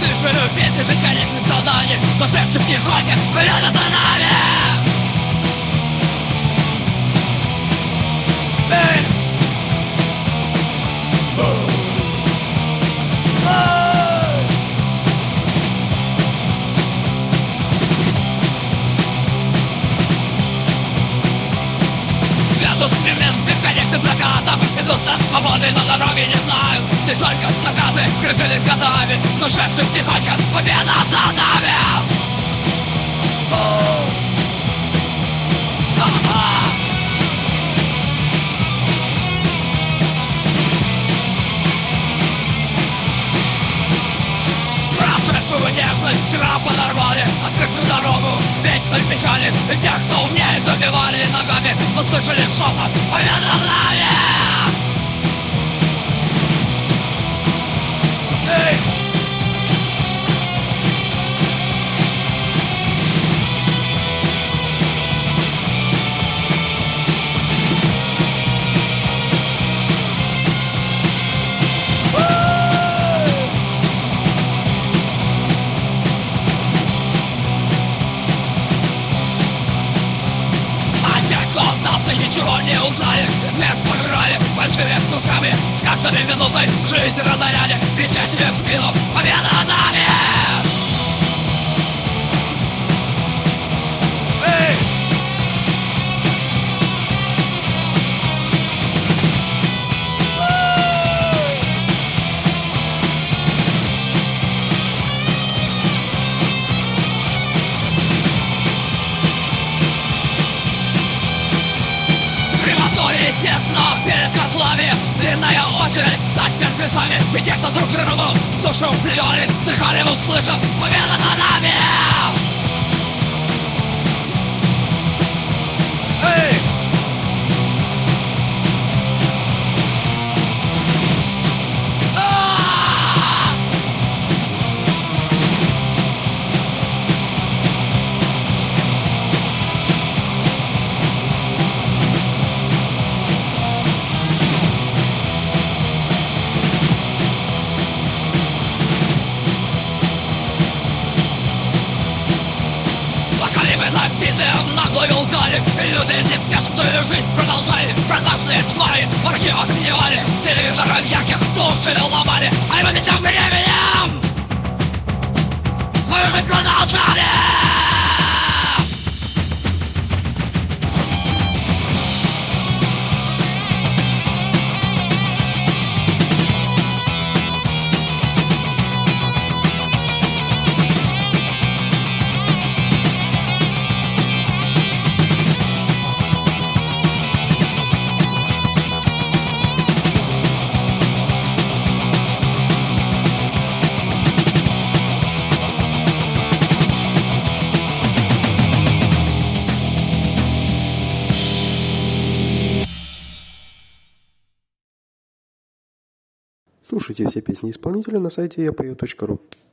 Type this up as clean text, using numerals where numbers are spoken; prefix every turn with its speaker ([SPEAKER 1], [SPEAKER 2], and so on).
[SPEAKER 1] Слышу песни бесконечных страданий, но шепчет тихонько, рядом за нами. Свету стремлен бесконечным закатом, идут за свободой, но дороги не знают. Здесь только закаты крышились годами, но шепчет тихонько, победа за нами. Прошедшую нежность вчера подорвали, открывшую дорогу вечной печали. И тех, кто умнее, добивали ногами, услышали шепот, победа за нами. Ничего не узнали, смерть пожирали большими кусками. С каждой минутой жизнь разоряли, крича себе в спину, победа над нами! Тесно перед котлами, длинная очередь стать мертвецами. И те, кто друг другу в душу плевали, слыхали, услышав, победа за нами! Эй! Забитые в наглую лгали, и люди неспешную жизнь продолжали. Продажные твари в архивах снимали, с телевизоров ярких души ломали. А мы тем временем свою жизнь продолжали.
[SPEAKER 2] Слушайте все песни исполнителя на сайте yapeo.ru.